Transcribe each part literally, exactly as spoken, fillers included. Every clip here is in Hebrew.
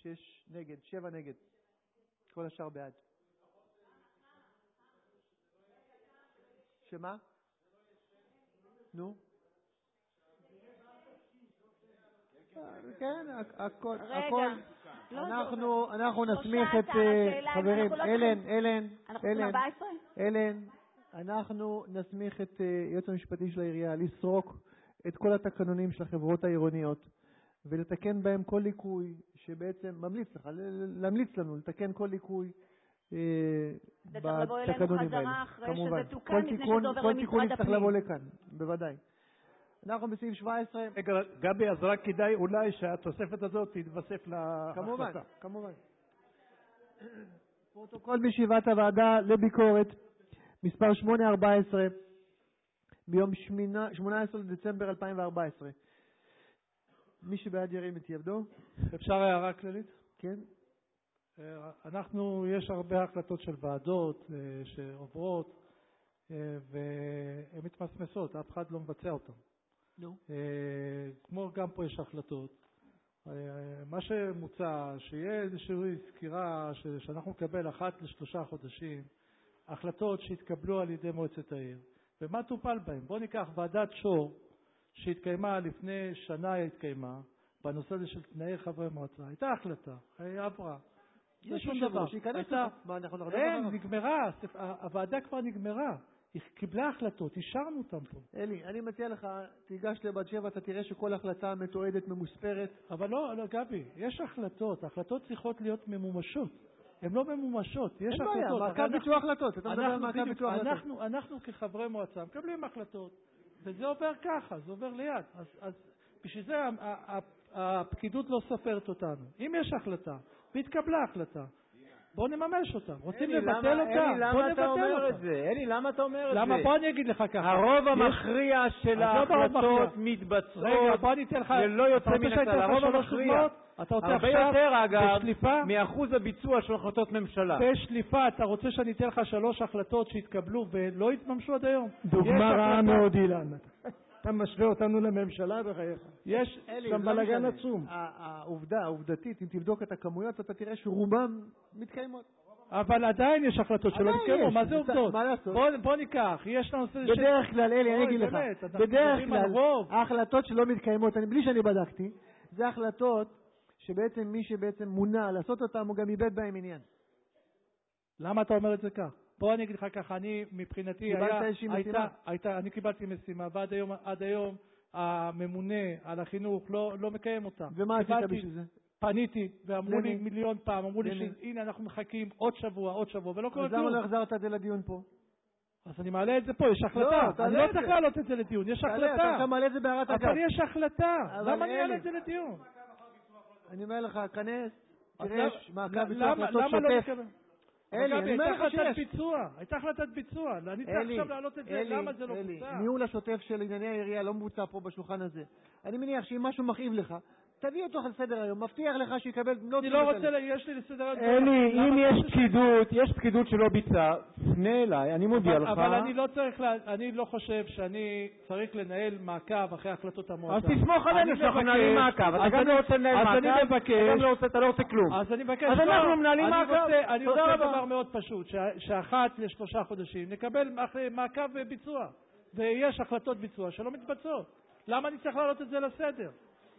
שש נגד, שבע נגד. כל השאר בעד. שמה? נו? כן, הכל, הכל. אנחנו, אנחנו נסמיך את, חברים, אלן, אלן, אלן, אלן, אנחנו נסמיך את היועץ המשפטי של העירייה לסרוק את כל התקנונים של החברות העירוניות ולתקן בהם כל ליקוי שבעצם ממליץ לך, להמליץ לנו לתקן כל ליקוי בתקנונים האלה. כמובן, כל תיקון יצטרך לבוא לכאן, בוודאי. אנחנו בסעיף שבע עשרה. גבי, אז רק כדאי אולי שהתוספת הזאת תתווסף להחלטה. כמובן, כמובן. פרוטוקול מישיבת הוועדה לביקורת, מספר שמונה ארבע עשרה, ביום שמונה עשרה לדצמבר אלפיים וארבע עשרה. מי שבעד ירים את ידו. אפשר הערה כללית? כן. אנחנו, יש הרבה החלטות של ועדות שעוברות, והן מתמסמסות, אף אחד לא מבצע אותן. נו. כמו גם פה יש החלטות. מה שמוצע, שיהיה איזושהי סקירה שאנחנו נקבל אחת לשלושה חודשים, החלטות שהתקבלו על ידי מועצת העיר, ומה טופל בהם. בואו ניקח ועדת שור, שהתקיימה לפני שנה, התקיימה, בנושא הזה של תנאי חברי מועצה. הייתה החלטה, היא עברה. יש שום דבר. אין, נגמרה, הוועדה כבר נגמרה. היא קיבלה החלטות, אישרנו אותם פה. אלי, אני מציע לך, תיגש לבת שבע, אתה תראה שכל החלטה מתועדת, ממוספרת. אבל לא, לא, גבי, יש החלטות, החלטות צריכות להיות ממומשות. הן לא ממומשות, יש החלטות. אין בעיה, מעקב ביצוע החלטות. אתה מדבר על מעקב ביצוע החלטות. אנחנו כחברי מועצה מקבלים החלטות, וזה עובר ככה, זה עובר ליד. אז, אז בשביל זה הפקידות לא סופרת אותנו. אם יש החלטה, והתקבלה החלטה, בוא נממש אותה. רוצים לבטל אותה? אלי, למה אתה אומר את זה? אלי, למה אתה אומר את זה? למה? בוא אני אגיד לך ככה. הרוב המכריע של ההחלטות מתבצעות ולא יוצא מן הכלל. הרוב המכריע. הרבה יותר, אגב, מאחוז הביצוע של החלטות ממשלה. בשליפה, אתה רוצה שאני אתן לך שלוש החלטות שהתקבלו ולא התממשו עד היום? דוגמה רעה מאוד, אילן. אתה משווה אותנו לממשלה בחייך. יש שם בלגן עצום. העובדה, העובדתית, אם תבדוק את הכמויות, אתה תראה שרובם מתקיימות. אבל עדיין יש החלטות שלא מתקיימו. מה זה עובדות? מה לעשות? בוא ניקח, יש לנו... בדרך כלל, אלי, אני אגיד לך, בדרך כלל, ההחלטות שלא מתקיימות, בלי שאני בדקתי, זה החלטות שבעצם מי שבעצם מונה לעשות אותם, הוא גם איבד בהם עניין. למה אתה אומר את זה כך? בוא אני אגיד לך ככה, אני מבחינתי היה, הייתה, הייתה, אני קיבלתי משימה, ועד היום, עד היום הממונה על החינוך לא, לא מקיים אותה. ומה עשית בשביל זה? פניתי, ואמרו לי מיליון פעם, אמרו לי שהנה אנחנו מחכים עוד שבוע, עוד שבוע, ולא קורה כלום. אז למה לא החזרת את זה לדיון פה? אז אני מעלה את זה פה, יש החלטה. אני לא צריך להעלות את זה לדיון, יש החלטה. אתה מעלה את זה בהערת אגב. אבל יש החלטה, למה אני מעלה את זה לדיון? אני אומר לך, כנס, תראה, מעקב ביצוע החלטות למה לא שוטף. אלי, אני אומר לך שיש. ביצוע, הייתה החלטת ביצוע. אני צריך עכשיו להעלות את זה, למה זה לא בוצע? ניהול השוטף של ענייני העירייה לא מבוצע פה בשולחן הזה. אני מניח שאם משהו מכאיב לך, תביא אותו על סדר היום, מבטיח לך שיקבל... אני לא רוצה, יש לי לסדר היום. אלי, אם יש פקידות, יש פקידות שלא ביצע, פנה אליי, אני מודיע לך. אבל אני לא צריך, אני לא חושב שאני צריך לנהל מעקב אחרי החלטות המועצה. אז תסמוך עלינו שאנחנו מנהלים מעקב. אתה גם לא רוצה לנהל מעקב, אתה לא רוצה כלום. אז אני מבקש. אז אנחנו מנהלים מעקב. אני רוצה דבר מאוד פשוט, שאחת לשלושה חודשים נקבל מעקב וביצוע, ויש החלטות ביצוע שלא מתבצעות. למה אני צריך להעלות את זה לסדר?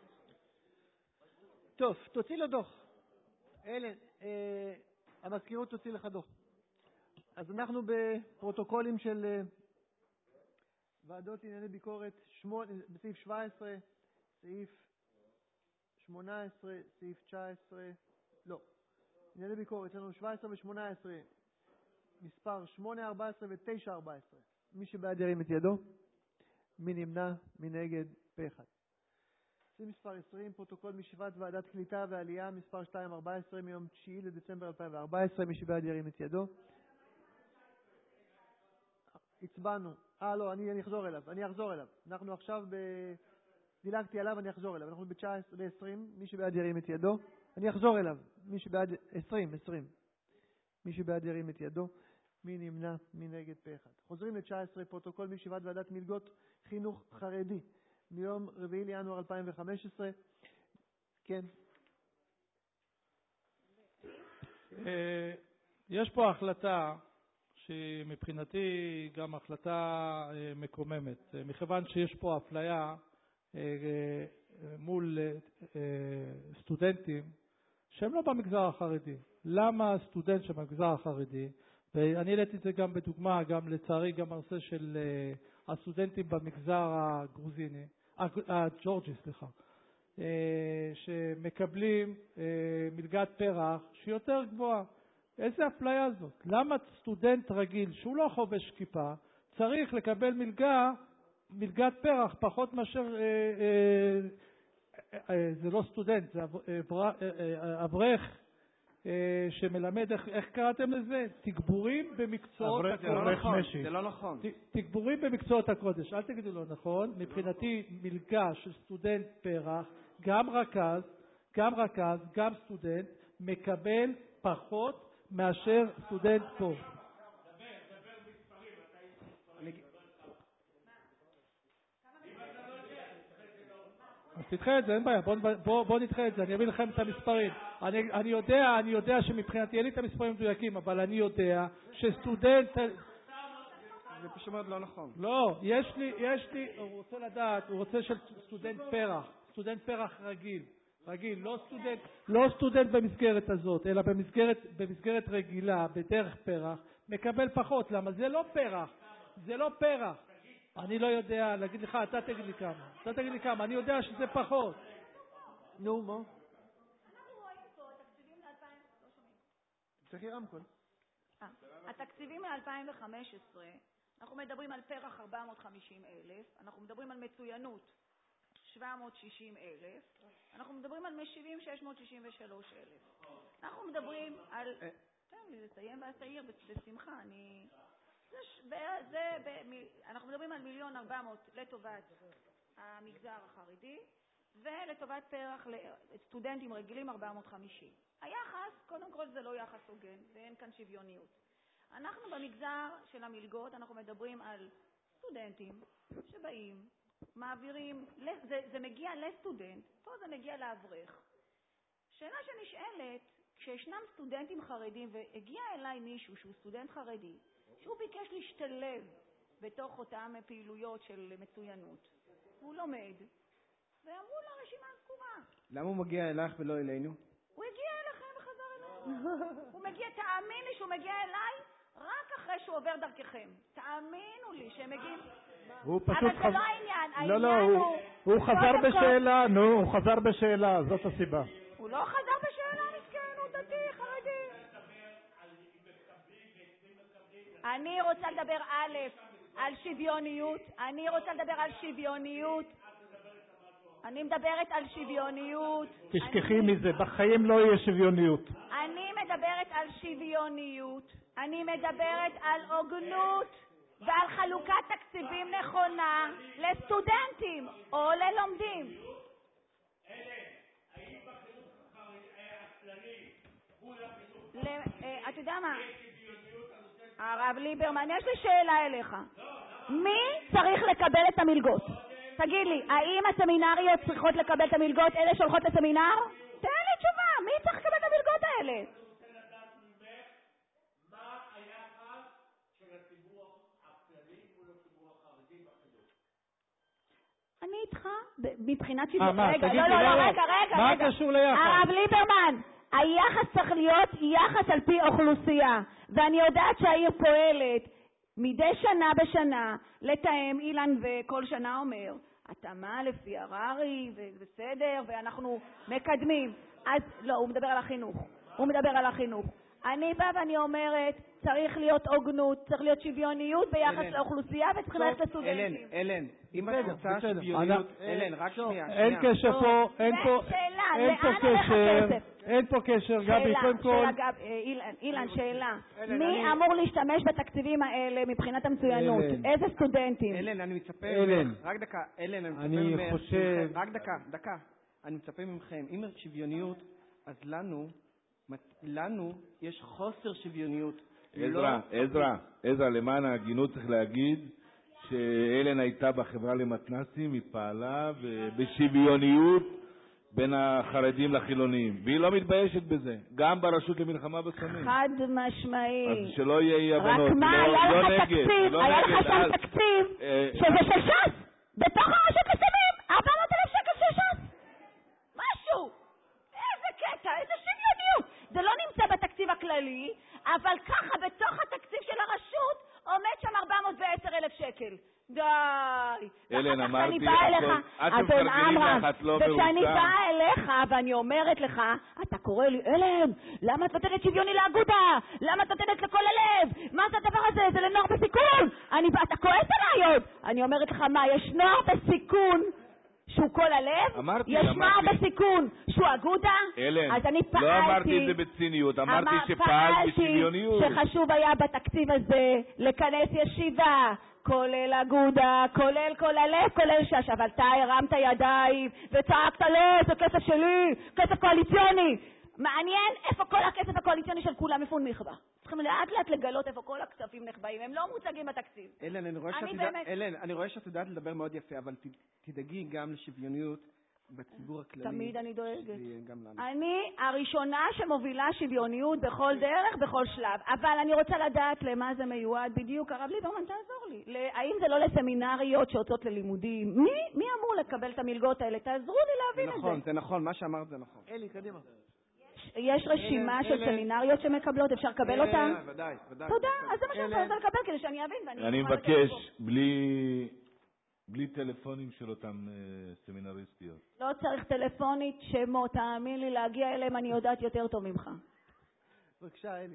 טוב, תוציא לו דוח. אלן, אה, המזכירות תוציא לך דוח. אז אנחנו בפרוטוקולים של אה, ועדות ענייני ביקורת, שמונה, בסעיף שבע עשרה, סעיף שמונה עשרה, סעיף תשע עשרה, לא. ענייני ביקורת, יש לנו שבע עשרה ו-שמונה עשרה, מספר שמונה ארבע עשרה ו-תשע ארבע עשרה. מי שבעד ירים את ידו, מי נמנע, מי נגד, פה אחד. מספר עשרים, פרוטוקול מישיבת ועדת קליטה ועלייה, מספר שתיים ארבע עשרה, מיום תשיעי לדצמבר אלפיים וארבע עשרה, מי שבעד ירים את ידו. הצבענו. אה, לא, אני, אני אחזור אליו, אני אחזור אליו. אנחנו עכשיו ב... דילגתי עליו, אני אחזור אליו. אנחנו ב-עשרים, מי שבעד ירים את ידו. אני אחזור אליו. מי שבעד... עשרים, עשרים. מי שבעד ירים את ידו. מי נמנע, מי נגד, פה אחד. חוזרים ל-תשע עשרה, פרוטוקול מישיבת ועדת מלגות חינוך חרדי. מיום רביעי לינואר אלפיים וחמש עשרה. כן. יש פה החלטה שמבחינתי גם החלטה מקוממת, מכיוון שיש פה אפליה מול סטודנטים שהם לא במגזר החרדי. למה סטודנט שבמגזר החרדי, ואני העליתי את זה גם בדוגמה, גם לצערי גם הנושא של הסטודנטים במגזר הגרוזיני, הג'ורג'י, סליחה, שמקבלים מלגת פרח שהיא יותר גבוהה. איזה אפליה זאת? למה סטודנט רגיל שהוא לא חובש כיפה צריך לקבל מלגה, מלגת פרח פחות מאשר, זה לא סטודנט, זה אברך שמלמד, איך, איך קראתם לזה? תגבורים במקצועות הקודש. זה לא נכון. תגבורים במקצועות הקודש. אל תגידו לא נכון. מבחינתי מלגה של סטודנט פרח, גם רכז, גם רכז, גם סטודנט, מקבל פחות מאשר סטודנט פה. אז תדחה את זה, אין בעיה, בוא, בוא, בוא נדחה את זה, אני אביא לכם את המספרים. אני, אני יודע, אני יודע שמבחינתי אין לי את המספרים מדויקים, אבל אני יודע שסטודנט... זה פשוט מאוד לא נכון. לא, יש לי, יש לי, הוא רוצה לדעת, הוא רוצה של סטודנט פרח, סטודנט פרח רגיל, רגיל, לא סטודנט, לא סטודנט במסגרת הזאת, אלא במסגרת, במסגרת רגילה, בדרך פרח, מקבל פחות. למה? זה לא פרח, זה לא פרח. אני לא יודע, להגיד לך, אתה תגיד לי כמה. אתה תגיד לי כמה, אני יודע שזה פחות. נו, מה? אנחנו רואים פה תקציבים ל-אלפיים... לא שומעים. צריכי רמקול. התקציבים ל-אלפיים וחמש עשרה, אנחנו מדברים על פרח ארבע מאות וחמישים אלף, אנחנו מדברים על מצוינות שבע מאות ושישים אלף, אנחנו מדברים על משיבים שש מאות שישים ושלוש אלף. אנחנו מדברים על... תן לי לסיים ואז תעיר בשמחה, אני... זה, זה, אנחנו מדברים על מיליון ארבע מאות לטובת המגזר החרדי, ולטובת פרח לסטודנטים רגילים ארבע מאות וחמישים. היחס, קודם כל זה לא יחס הוגן, ואין כאן שוויוניות. אנחנו במגזר של המלגות, אנחנו מדברים על סטודנטים שבאים, מעבירים, זה, זה מגיע לסטודנט, פה זה מגיע לאברך. שאלה שנשאלת, כשישנם סטודנטים חרדים, והגיע אליי מישהו שהוא סטודנט חרדי, שהוא ביקש להשתלב בתוך אותם פעילויות של מצוינות. הוא לומד, ואמרו לו רשימה סגורה. למה הוא מגיע אלייך ולא אלינו? הוא הגיע אליכם וחזר אלינו. הוא מגיע, תאמין לי שהוא מגיע אליי רק אחרי שהוא עובר דרככם. תאמינו לי שהם מגיעים... הוא פשוט אבל זה לא העניין. לא, לא, הוא, הוא חזר בשאלה, נו, הוא חזר בשאלה, זאת הסיבה. הוא לא חזר בשאלה, מסכן, הוא דתי, חרדי. אני רוצה לדבר א' על שוויוניות, אני רוצה לדבר על שוויוניות, אני מדברת על שוויוניות. תשכחי מזה, בחיים לא יהיה שוויוניות. אני מדברת על שוויוניות, אני מדברת על הוגנות ועל חלוקת תקציבים נכונה לסטודנטים או ללומדים. אתה יודע מה? הרב ליברמן, יש לי שאלה אליך. מי צריך לקבל את המלגות? תגיד לי, האם הסמינריות צריכות לקבל את המלגות? אלה שהולכות לסמינר? תן לי תשובה, מי צריך לקבל את המלגות האלה? אני רוצה לדעת ממך, מה היחס של הציבור הכללי מול הציבור החרדי בחינוך? אני איתך, מבחינת שוויון. רגע, לא, לא, לא, רגע, רגע. מה קשור ליחס? הרב ליברמן, היחס צריך להיות יחס על פי אוכלוסייה, ואני יודעת שהעיר פועלת מדי שנה בשנה לתאם, אילן וכל שנה אומר, התאמה לפי הררי ובסדר, ואנחנו מקדמים. אז לא, הוא מדבר על החינוך, הוא מדבר על החינוך. אני באה ואני אומרת, צריך להיות הוגנות, צריך להיות שוויוניות ביחס לאוכלוסייה, וצריך ללכת לסטודנטים. אלן, אלן, אם את רוצה שוויוניות, אלן, רק שנייה. אין קשר פה, אין פה, אין פה קשר, אין פה קשר, גבי, קודם כל. אילן, שאלה. מי אמור להשתמש בתקציבים האלה מבחינת המצוינות? איזה סטודנטים? אלן, אני מצפה ממך, רק דקה, אלן, אני מצפה ממך, רק דקה, דקה. אני מצפה ממכם, אם יש שוויוניות, אז לנו, לנו יש חוסר שוויוניות. עזרא, עזרא, עזרא, למען ההגינות צריך להגיד שאלן הייתה בחברה למתנ"סים, היא פעלה בשוויוניות בין החרדים לחילונים, והיא לא מתביישת בזה, גם ברשות למלחמה בסמים. חד משמעי. אז שלא יהיה אי הבנות. רק מה, לא, היה לא לך נגד, תקציב, לא היה נגד, לך שם אז, תקציב, אה, שזה של ש"ס, בתוך הרשות לסמים, ארבע מאות אלף שקל של ש"ס. משהו. איזה קטע, איזה שוויוניות. זה לא נמצא בתקציב הכללי, אבל ככה בתוך התקציב של הרשות עומד שם ארבע מאות ועשר אלף שקל. די. אלן, אמרתי, עד שמפרגנים לך, את לא מרוצה. וכשאני באה אליך ואני אומרת לך, אתה קורא לי, אלן, למה את נותנת שוויוני לאגודה? למה את נותנת לכל הלב? מה זה הדבר הזה? זה לנוער בסיכון. אני, אתה כועס עליי עוד. אני אומרת לך, מה, יש נוער בסיכון שהוא כל הלב? אמרתי, יש אמרתי. נוער בסיכון שהוא אגודה? אלן, אז אני פעלתי. לא אמרתי את זה בציניות, אמרתי שפעלת בשוויוניות. שחשוב היה בתקציב הזה לכנס ישיבה. כולל אגודה, כולל כל הלב, כולל שש, אבל אתה הרמת ידיים וצעקת לא, זה כסף שלי, כסף קואליציוני. מעניין איפה כל הכסף הקואליציוני של כולם, איפה הוא נחבא. צריכים לאט לאט לגלות איפה כל הכספים נחבאים, הם לא מוצגים בתקציב. אלן, אני רואה שאת יודעת, אלן, אני רואה שאת יודעת לדבר מאוד יפה, אבל תדאגי גם לשוויוניות בציבור הכללי. תמיד אני דואגת. אני הראשונה שמובילה שוויוניות בכל דרך, בכל שלב. אבל אני רוצה לדעת למה זה מיועד בדיוק. הרב ליברמן, תעזור לי. האם זה לא לסמינריות שיוצאות ללימודים? מי, מי אמור לקבל את המלגות האלה? תעזרו לי להבין את זה. נכון, זה נכון, מה שאמרת זה נכון. אלי, קדימה. יש רשימה של סמינריות שמקבלות, אפשר לקבל אותן? ודאי, ודאי. תודה, אז זה מה שאני רוצה לקבל כדי שאני אבין. אני מבקש, בלי... בלי טלפונים של אותם סמינריסטיות. לא צריך טלפונית, שמות, תאמין לי, להגיע אליהם אני יודעת יותר טוב ממך. בבקשה, אלי.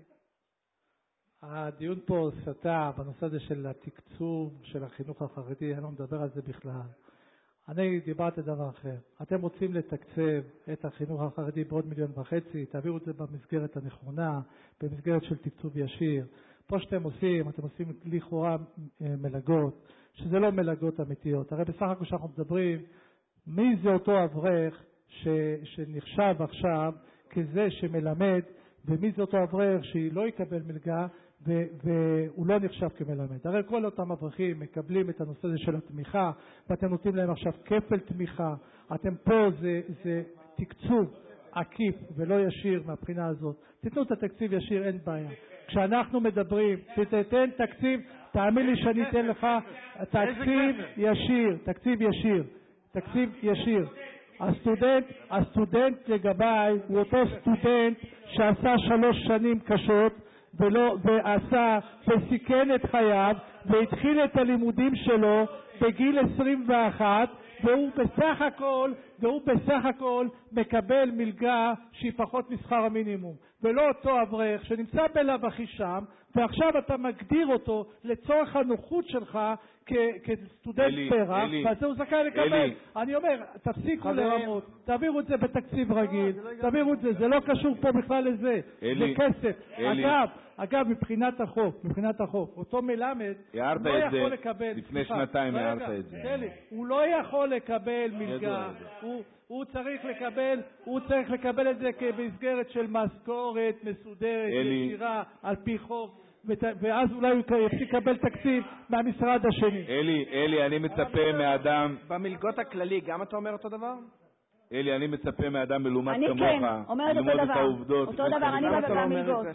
הדיון פה סטה בנושא הזה של התקצוב של החינוך החרדי, אני לא מדבר על זה בכלל. אני דיברתי דבר אחר. אתם רוצים לתקצב את החינוך החרדי בעוד מיליון וחצי, תעבירו את זה במסגרת הנכונה, במסגרת של תקצוב ישיר. פה שאתם עושים, אתם עושים לכאורה מלגות, שזה לא מלגות אמיתיות. הרי בסך הכל שאנחנו מדברים, מי זה אותו אברך ש, שנחשב עכשיו כזה שמלמד, ומי זה אותו אברך שהיא לא יקבל מלגה, ו, והוא לא נחשב כמלמד. הרי כל אותם אברכים מקבלים את הנושא הזה של התמיכה, ואתם נותנים להם עכשיו כפל תמיכה. אתם פה, זה, זה תקצוב עקיף ולא ישיר מהבחינה הזאת. תיתנו את התקציב ישיר, אין בעיה. כשאנחנו מדברים, תתן תקציב, תאמין לי שאני אתן לך תקציב ישיר, תקציב ישיר, תקציב ישיר. הסטודנט, הסטודנט לגביי הוא אותו סטודנט שעשה שלוש שנים קשות ולא, ועשה, וסיכן את חייו והתחיל את הלימודים שלו בגיל עשרים ואחת, והוא בסך הכל, והוא בסך הכל מקבל מלגה שהיא פחות משכר המינימום, ולא אותו אברך שנמצא בלב הכי שם, ועכשיו אתה מגדיר אותו לצורך הנוחות שלך כסטודנט פרח, ואז הוא זכאי לקבל. אני אומר, תפסיקו לרמות, תעבירו את זה בתקציב רגיל, תעבירו את זה, זה לא קשור פה בכלל לזה, זה כסף. אגב, אגב, מבחינת החוק, מבחינת החוק, אותו מלמד לא יכול לקבל, לפני שנתיים הערת את זה. הוא לא יכול לקבל מלגה, הוא צריך לקבל, הוא צריך לקבל את זה כמסגרת של משכורת מסודרת, ישירה, על פי חוק, ואז אולי הוא יפסיק לקבל תקציב מהמשרד השני. אלי, אלי, אני מצפה מאדם... במלגות הכללי, גם אתה אומר אותו דבר? אלי, אני מצפה מאדם מלומד כמוך. אני כן, אומרת אותו דבר. אותו דבר, אני לא במלגות.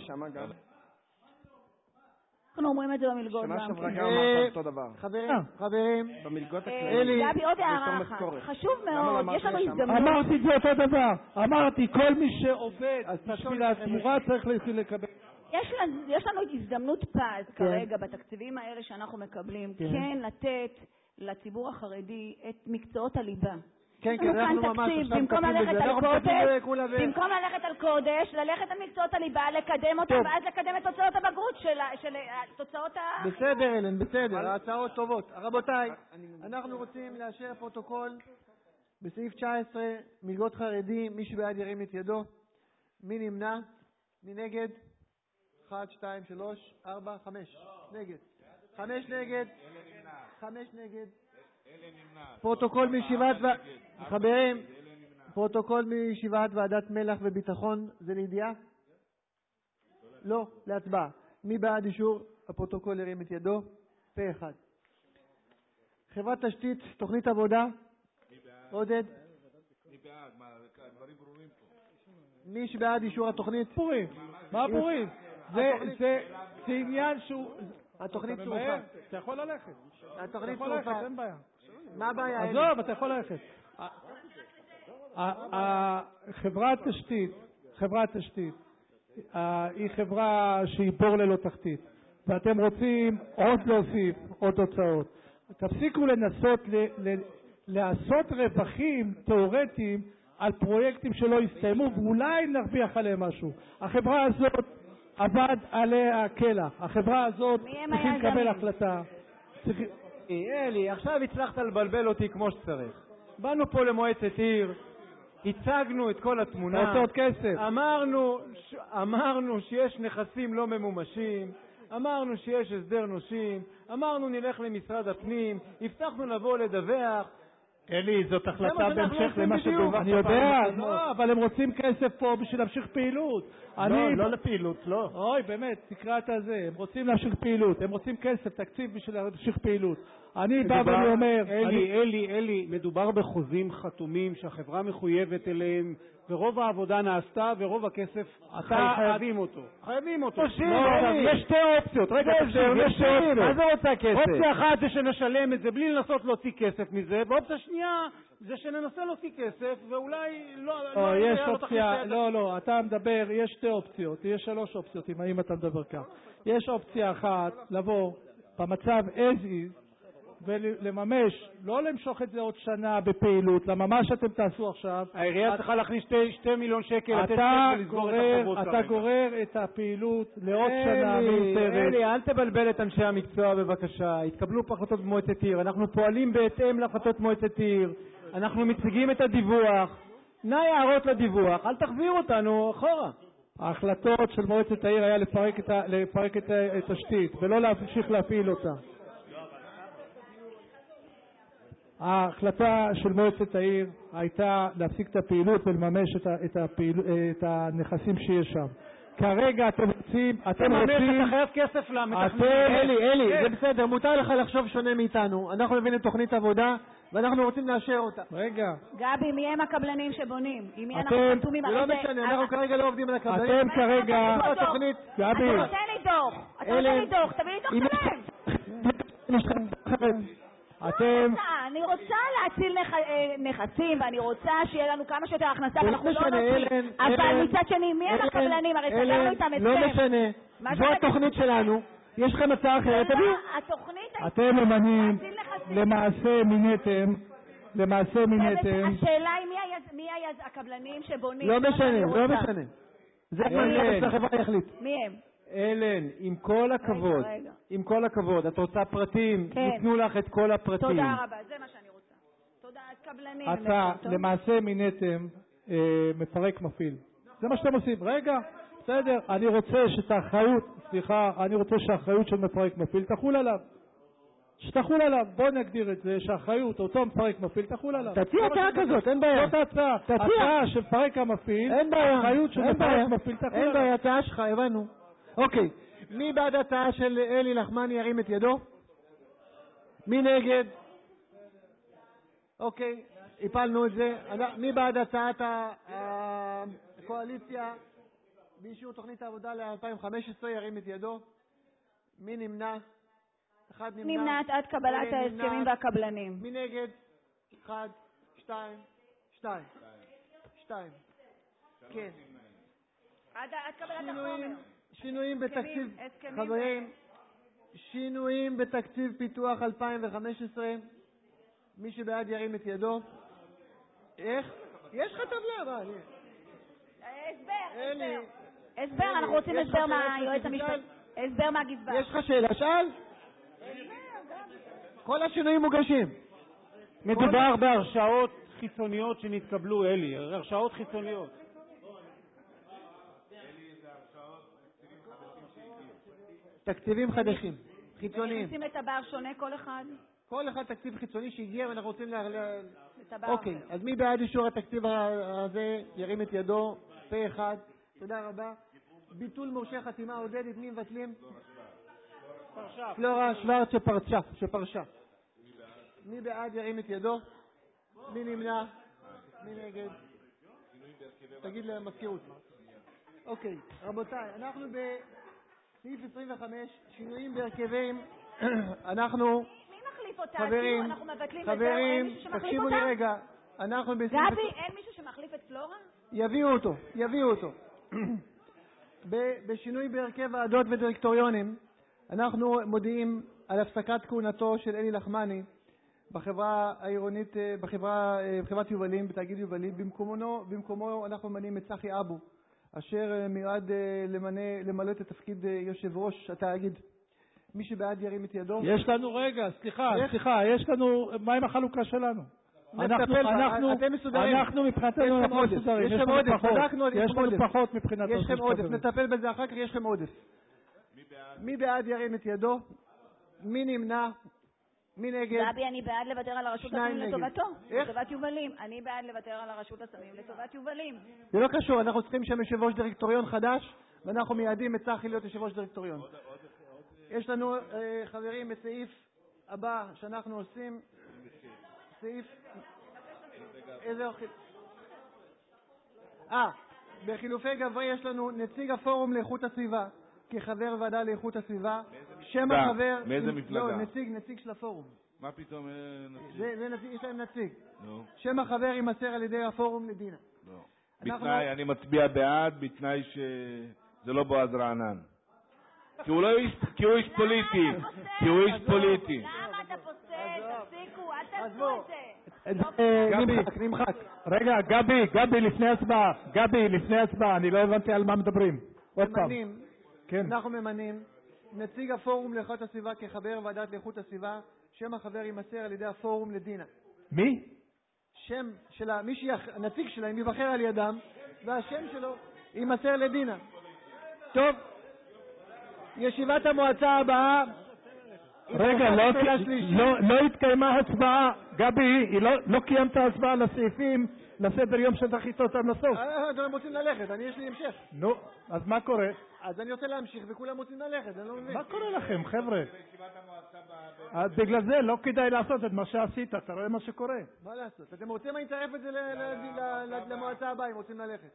אנחנו אומרים את זה במלגות. שנה שעברה גם אמרת אותו דבר. חברים, חברים. במלגות הכללי. גבי, עוד הערה אחת. חשוב מאוד, יש לנו הזדמנות. אמרתי את זה אותו דבר. אמרתי, כל מי שעובד בשביל התמורה צריך לקבל. יש לנו, יש לנו הזדמנות פז כרגע בתקציבים האלה שאנחנו מקבלים, כן לתת לציבור החרדי את מקצועות הליבה. כן, כן, אנחנו ממש עכשיו מטפלים בזה. אנחנו מטפלים כולה ב... במקום ללכת על קודש, ללכת על מקצועות הליבה, לקדם אותם, ואז לקדם את תוצאות הבגרות של תוצאות ה... בסדר, אלן, בסדר, ההצעות טובות. רבותיי, אנחנו רוצים לאשר פרוטוקול בסעיף תשע עשרה, מלגות חרדים, מי שבעד ירים את ידו. מי נמנע? מי נגד? אחת, שתיים, שלוש, ארבע, חמש. נגד. חמש נגד. חמש נגד. פרוטוקול מישיבת ו... חברים, פרוטוקול מישיבת ועדת מלח וביטחון, זה לידיעה? לא, להצבעה. מי בעד אישור הפרוטוקול ירים את ידו? פה אחד. חברת תשתית, תוכנית עבודה? עודד? מי בעד? מה, מי שבעד אישור התוכנית? פורים. מה פורים? זה עניין שהוא... התוכנית צורפה. אתה יכול ללכת. התוכנית צורפה. אין בעיה. מה הבעיה? עזוב, אתה יכול ללכת. חברת תשתית, חברת תשתית, היא חברה שהיא בור ללא תחתית, ואתם רוצים עוד להוסיף, עוד תוצאות. תפסיקו לנסות לעשות רווחים תיאורטיים על פרויקטים שלא יסתיימו, ואולי נרוויח עליהם משהו. החברה הזאת עבד עליה הקלע. החברה הזאת צריכים לקבל החלטה. אלי, עכשיו הצלחת לבלבל אותי כמו שצריך. באנו פה למועצת עיר, הצגנו את כל התמונה. רוצה עוד כסף. אמרנו, אמרנו שיש נכסים לא ממומשים, אמרנו שיש הסדר נושים, אמרנו נלך למשרד הפנים, הבטחנו לבוא לדווח. אלי, זאת החלטה בהמשך למה שדווח. אני יודע, לא, אבל הם רוצים כסף פה בשביל להמשיך פעילות. לא, לא לפעילות, לא. אוי, באמת, תקרא את הזה. הם רוצים להמשיך פעילות, הם רוצים כסף, תקציב בשביל להמשיך פעילות. אני בא ואני אומר... אלי, אלי, אלי, מדובר בחוזים חתומים שהחברה מחויבת אליהם, ורוב העבודה נעשתה ורוב הכסף חייבים אותו. חייבים אותו. יש שתי אופציות. רגע, יש שתי אופציות. מה זה רוצה כסף? אופציה אחת זה שנשלם את זה בלי לנסות להוציא כסף מזה, ואופציה שנייה זה שננסה להוציא כסף, ואולי לא... יש אופציה, לא, לא, אתה מדבר, יש שתי אופציות, יש שלוש אופציות, אם אתה מדבר כך. יש אופציה אחת, לבוא במצב as is, ולממש, לא למשוך את זה עוד שנה בפעילות, למה מה שאתם תעשו עכשיו... העירייה צריכה להכניס שתי מיליון שקל, אתה גורר, אתה גורר את הפעילות לעוד שנה מיותרת. אלי, אל תבלבל את אנשי המקצוע בבקשה, התקבלו פה החלטות במועצת עיר, אנחנו פועלים בהתאם להחלטות מועצת עיר, אנחנו מציגים את הדיווח, נא הערות לדיווח, אל תחזיר אותנו אחורה. ההחלטות של מועצת העיר היה לפרק את, לפרק את התשתית ולא להמשיך להפעיל אותה. ההחלטה של מועצת העיר הייתה להפסיק את הפעילות ולממש את, את, הפעיל, את הנכסים שיש שם. כרגע אתם רוצים, אתם רוצים... אתה חייב כסף למתכננים. אלי, אלי, זה בסדר, מותר לך לחשוב שונה מאיתנו. אנחנו מבינים תוכנית עבודה ואנחנו רוצים לאשר אותה. רגע. גבי, מי הם הקבלנים שבונים? עם מי אנחנו חתומים? זה לא משנה, אנחנו כרגע לא עובדים על הקבלנים. אתם כרגע... התוכנית... גבי. אתה נותן לי דוח. אתה נותן לי דוח. תביא לי דוח שלם. אתם... אני רוצה להציל נכסים ואני רוצה שיהיה לנו כמה שיותר הכנסה ואנחנו לא נוצאים, אבל מצד שני מי הם הקבלנים? הרי סגרנו איתם את זה. לא משנה, זו התוכנית שלנו, יש לכם הצעה אחרת, תביאו. אתם ממנים, למעשה מיניתם, למעשה מיניתם. השאלה היא מי הקבלנים שבונים. לא משנה, לא משנה. זה מה שהחברה יחליט. מי הם? אלן, עם כל הכבוד, עם כל הכבוד, את רוצה פרטים, ניתנו לך את כל הפרטים. תודה רבה, זה מה שאני רוצה. תודה, קבלנים. אתה למעשה מיניתם מפרק מפעיל. זה מה שאתם עושים. רגע, בסדר, אני רוצה שאת האחריות, סליחה, אני רוצה שהאחריות של מפרק מפעיל תחול עליו. שתחול עליו, בוא נגדיר את זה, שהאחריות, אותו מפרק מפעיל תחול עליו. תציע הצעה כזאת, אין בעיה. זאת ההצעה. הצעה של מפרק המפעיל, אין בעיה. האחריות של מפרק מפעיל תחול עליו. אין בעיה, הצעה שלך, הבנו. אוקיי, מי בעד ההצעה של אלי לחמני ירים את ידו? מי נגד? אוקיי, הפלנו את זה. מי בעד הצעת הקואליציה באישור תוכנית העבודה ל-אלפיים וחמש עשרה ירים את ידו? מי נמנע? אחד נמנע. נמנעת עד קבלת ההסכמים והקבלנים. מי נגד? אחד, שתיים, שתיים. שתיים. כן. עד קבלת החומר. שינויים בתקציב, חברים, שינויים בתקציב פיתוח אלפיים וחמש עשרה, מי שבעד ירים את ידו. איך? יש לך טבלה, מה? הסבר, הסבר. הסבר, אנחנו רוצים הסבר מהיועץ המשפטי. הסבר מהגזבר. יש לך שאלה, שאל? כל השינויים מוגשים. מדובר בהרשאות חיצוניות שנתקבלו, אלי, הרשאות חיצוניות. תקציבים חדשים, חיצוניים. רוצים לטבר שונה כל אחד? כל אחד תקציב חיצוני שהגיע ואנחנו רוצים לטבר. אוקיי, אז מי בעד אישור התקציב הזה ירים את ידו, פה אחד, תודה רבה. ביטול מורשי חתימה, עודד, את מי מבטלים? פלורה שוורץ שפרשה, שפרשה. מי בעד ירים את ידו? מי נמנע? מי נגד? תגיד למזכירות. אוקיי, רבותיי, אנחנו בסעיף עשרים וחמש, שינויים בהרכבים. אנחנו... מי מחליף אותה? חברים, אנחנו מבטלים חברים, תקשיבו לי רגע. אנחנו בסעיף... גבי, אין מישהו שמחליף את פלורה? יביאו אותו, יביאו אותו. בשינוי בהרכב ועדות ודירקטוריונים, אנחנו מודיעים על הפסקת כהונתו של אלי לחמני בחברה העירונית, בחברה, בחברת יובלים, בתאגיד יובלים. במקומו, במקומו אנחנו ממנים את צחי אבו, אשר מיועד למנה, למלא את תפקיד יושב ראש התאגיד. מי שבעד ירים את ידו. יש לנו רגע, סליחה, סליחה, יש לנו, מה עם החלוקה שלנו? אנחנו, אנחנו, אתם מסודרים. אנחנו מבחינתנו אנחנו מסודרים. יש לכם עודף, בדקנו, יש לנו פחות מבחינתנו. יש לכם עודף, נטפל בזה אחר כך, יש לכם עודף. מי בעד ירים את ידו? מי נמנע? מי נגד? גבי, אני בעד לוותר על הרשות הסמים לטובתו, לטובת יובלים. אני בעד לוותר על הרשות הסמים לטובת יובלים. זה לא קשור, אנחנו צריכים שם יושב ראש דירקטוריון חדש, ואנחנו מייעדים את צחי להיות יושב ראש דירקטוריון. יש לנו, חברים, בסעיף הבא שאנחנו עושים, סעיף... איזה אוכל? אה, בחילופי גברי יש לנו נציג הפורום לאיכות הסביבה, כחבר ועדה לאיכות הסביבה. שם החבר... מאיזה מפלגה? לא, נציג, נציג של הפורום. מה פתאום נציג? זה נציג, יש להם נציג. נו. שם החבר יימסר על ידי הפורום לדינה. לא. בתנאי, אני מצביע בעד, בתנאי שזה לא בועז רענן. כי הוא איש פוליטי. כי הוא איש פוליטי. למה אתה פוסל? תפסיקו, אל תעשו את זה. נמחק, נמחק. רגע, גבי, גבי לפני הצבעה. גבי לפני הצבעה, אני לא הבנתי על מה מדברים. עוד פעם. אנחנו ממנים נציג הפורום לאיכות הסביבה כחבר ועדת לאיכות הסביבה. שם החבר יימסר על ידי הפורום לדינה. מי? שם של מי שהנציג שלהם ייבחר על ידם, והשם שלו יימסר לדינה. טוב. ישיבת המועצה הבאה. רגע, לא, לא, לא התקיימה הצבעה. גבי, לא, לא קיימת הצבעה לסעיפים לסדר יום שדחית אותם לסוף. אתם רוצים ללכת, אני יש לי המשך. נו, אז מה קורה? אז אני רוצה להמשיך וכולם רוצים ללכת, אני לא מבין. מה קורה לכם, חבר'ה? אז בגלל זה לא כדאי לעשות את מה שעשית, אתה רואה מה שקורה. מה לעשות? אתם רוצים אני אצרף את זה למועצה הבאה אם רוצים ללכת.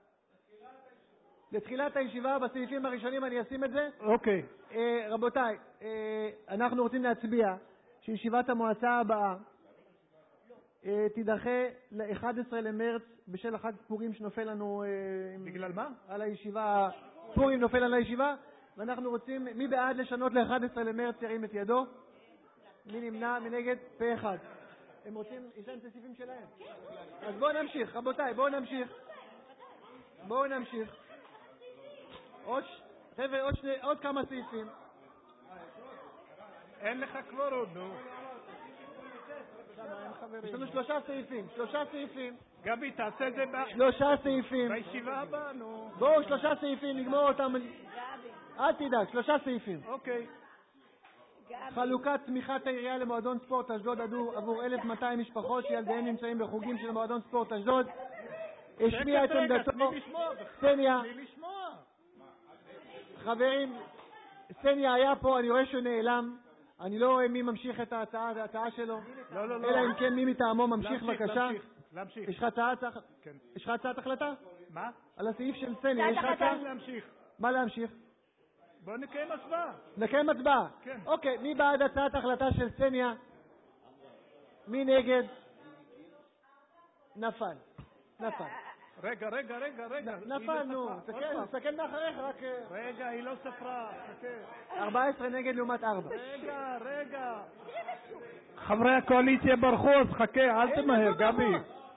לתחילת הישיבה בסעיפים הראשונים אני אשים את זה. אוקיי. אה, רבותיי, אה, אנחנו רוצים להצביע שישיבת המועצה הבאה אה, תידחה ל-אחד עשר למרץ בשל החג פורים שנופל לנו... אה, בגלל מה? על הישיבה, פורים נופל על הישיבה, ואנחנו רוצים, מי בעד לשנות ל-אחד עשר למרץ ירים את ידו? מי נמנע? מי נגד? פה אחד. הם רוצים, יש להם את הסעיפים שלהם. אז בואו נמשיך, רבותיי, בואו נמשיך. בואו נמשיך. עוד, חבר'ה, עוד, שני, עוד כמה סעיפים. אין לך קבורות, נו. יש לנו שלושה סעיפים, שלושה סעיפים. גבי, תעשה את זה ב... שלושה סעיפים. בישיבה הבאה, נו. בואו, שלושה סעיפים, נגמור אותם. אל תדאג, שלושה סעיפים. אוקיי. חלוקת תמיכת העירייה למועדון ספורט אשדוד עבור אלף ומאתיים משפחות שילדיהם נמצאים בחוגים של מועדון ספורט אשדוד. השמיע את עמדתו. סניה. חברים, סניה היה פה, אני רואה שהוא נעלם. אני לא רואה מי ממשיך את ההצעה, ההצעה שלו. לא, לא, לא. אלא אם כן מי מטעמו ממשיך, בבקשה. להמשיך. יש לך הצעת, יש לך הצעת החלטה? מה? על הסעיף של סניה, יש לך הצעה? להמשיך. מה להמשיך? בוא נקיים הצבעה. נקיים הצבעה. כן. אוקיי, מי בעד הצעת החלטה של סניה? מי נגד? נפל. נפל. רגע, רגע, רגע, רגע. נפל, נו. תסתכל מאחריך, רק... רגע, היא לא ספרה. ארבע עשרה נגד לעומת ארבע. רגע, רגע. חברי הקואליציה ברחו, אז חכה, אל תמהר, גבי.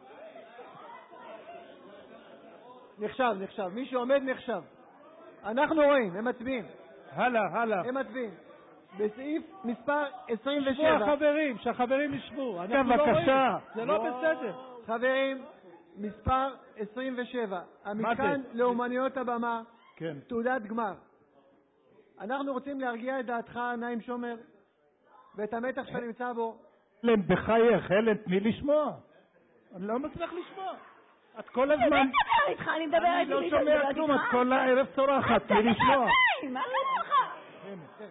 נחשב, נחשב. מי שעומד נחשב. אנחנו רואים, הם מצביעים. הלאה, הלאה. הם מצביעים. בסעיף מספר עשרים ושבע. שבו החברים, שהחברים ישבו. אנחנו לא רואים. זה לא בסדר. חברים, מספר עשרים ושבע. המתקן לאומנויות הבמה. כן. תעודת גמר. אנחנו רוצים להרגיע את דעתך, נעים שומר, ואת המתח שאתה נמצא בו. אלן, בחייך, אלן, תני לשמוע. אני לא מצליח לשמוע. את כל הזמן... אני מדבר איתך, אני מדבר איתך. אני לא שומע כלום, את כל הערב צורחת, תני לשמוע. מה קרה לך?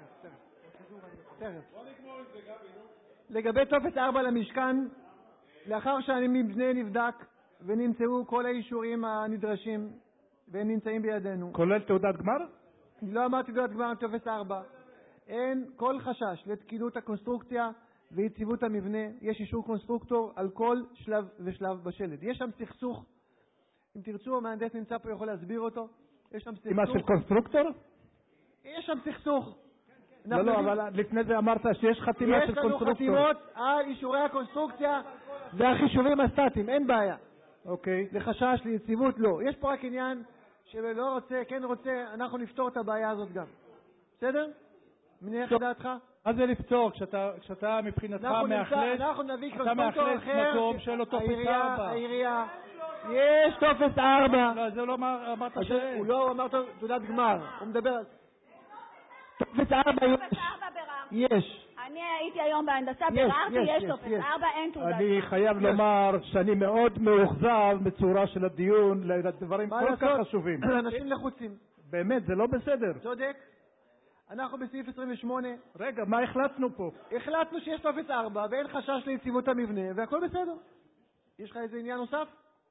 לגבי טופס ארבע למשכן, לאחר שאני מבנה נבדק ונמצאו כל האישורים הנדרשים, והם נמצאים בידינו. כולל תעודת גמר? אני לא אמרתי תעודת גמר, טופס ארבע. אין כל חשש לתקינות הקונסטרוקציה ויציבות המבנה. יש אישור קונסטרוקטור על כל שלב ושלב בשלד. יש שם סכסוך, אם תרצו, המהנדס נמצא פה, יכול להסביר אותו. יש שם סכסוך. אימא של קונסטרוקטור? יש שם סכסוך. לא, לא, אבל לפני זה אמרת שיש חתימה של קונסטרוקטור. יש לנו חתימות על אישורי הקונסטרוקציה והחישובים הסטטיים, אין בעיה. אוקיי. לחשש, ליציבות, לא. יש פה רק עניין שלא רוצה, כן רוצה, אנחנו נפתור את הבעיה הזאת גם. בסדר? מניח את דעתך? מה זה לפתור? כשאתה, כשאתה מבחינתך מאכלס, אנחנו נביא אתה קונסטרוקטור מאכלס אחר. מקום של אותו טופס ארבע. העירייה, יש טופס ארבע. לא, זה לא אמרת שאין. הוא לא אמר תעודת גמר, הוא מדבר על... טופס ארבע יש. אני הייתי היום בהנדסה, ביררתי, יש טופס ארבע, אין תעודת גמר. אני חייב לומר שאני מאוד מאוכזב בצורה של הדיון לדברים כל כך חשובים. אנשים לחוצים. באמת, זה לא בסדר. צודק. אנחנו בסעיף עשרים ושמונה. רגע, מה החלטנו פה? החלטנו שיש טופס ארבע ואין חשש ליציבות המבנה והכל בסדר. יש לך איזה עניין נוסף?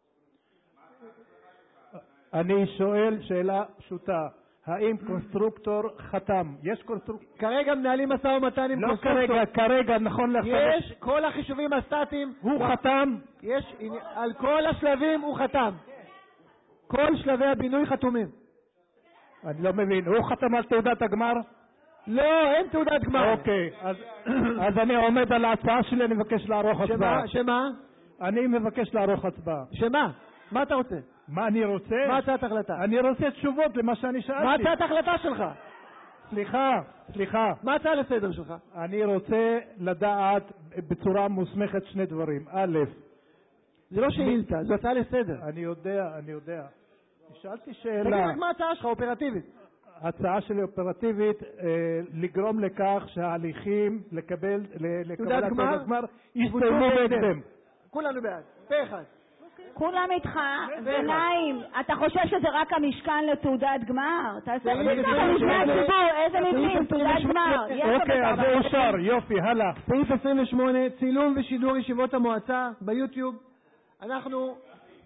אני שואל שאלה פשוטה. האם קונסטרוקטור חתם? יש קונסטרוקטור? כרגע מנהלים משא ומתן עם קונסטרוקטור. לא כרגע, כרגע, נכון לעכשיו. יש כל החישובים הסטטיים. הוא חתם? יש, על כל השלבים הוא חתם. כל שלבי הבינוי חתומים. אני לא מבין, הוא חתם על תעודת הגמר? לא, אין תעודת גמר. אוקיי, אז, אז אני עומד על ההצעה שלי, אני מבקש לערוך הצבעה. שמה? אני מבקש לערוך הצבעה. שמה? מה אתה רוצה? מה אני רוצה? מה הצעת החלטה? אני רוצה תשובות למה שאני שאלתי. מה הצעת החלטה שלך? סליחה, סליחה. מה הצעה לסדר שלך? אני רוצה לדעת בצורה מוסמכת שני דברים. א', זה לא שאילתה, זו הצעה לסדר. אני יודע, אני יודע. שאלתי שאלה. תגיד רק מה ההצעה שלך, אופרטיבית. ההצעה שלי אופרטיבית, אה, לגרום לכך שההליכים לקבל, לקבל תעודת גמר יסתיימו בהקדם. כולנו בעד, פה אחד. כולם איתך, ביניים. אתה חושב שזה רק המשכן לתעודת גמר? תעשה לי ככה מבני הציבור, איזה מבנים, תעודת גמר. אוקיי, אז זה אושר, יופי, הלאה. סעיף עשרים ושמונה, צילום ושידור ישיבות המועצה ביוטיוב. אנחנו...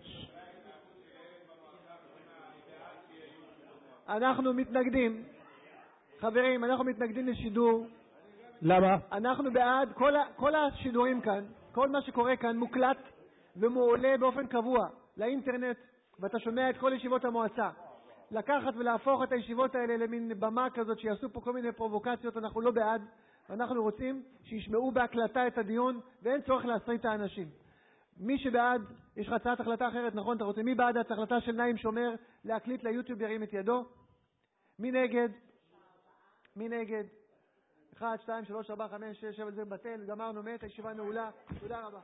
אנחנו מתנגדים, חברים, אנחנו מתנגדים לשידור. למה? אנחנו בעד, כל, ה, כל השידורים כאן, כל מה שקורה כאן מוקלט ומועלה באופן קבוע לאינטרנט, ואתה שומע את כל ישיבות המועצה. לקחת ולהפוך את הישיבות האלה למין במה כזאת שיעשו פה כל מיני פרובוקציות, אנחנו לא בעד, ואנחנו רוצים שישמעו בהקלטה את הדיון, ואין צורך להסריט את האנשים. מי שבעד, יש לך הצעת החלטה אחרת, נכון? אתה רוצה, מי בעד ההחלטה של נעים שומר להקליט ליוטיוב ירים את ידו? מי נגד? מי נגד? אחד, שתיים, שלוש, ארבע, חמש, שש, שבע, זה בטל, גמרנו, מת, הישיבה נעולה. תודה רבה.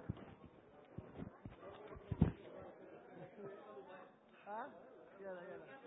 יאללה, יאללה.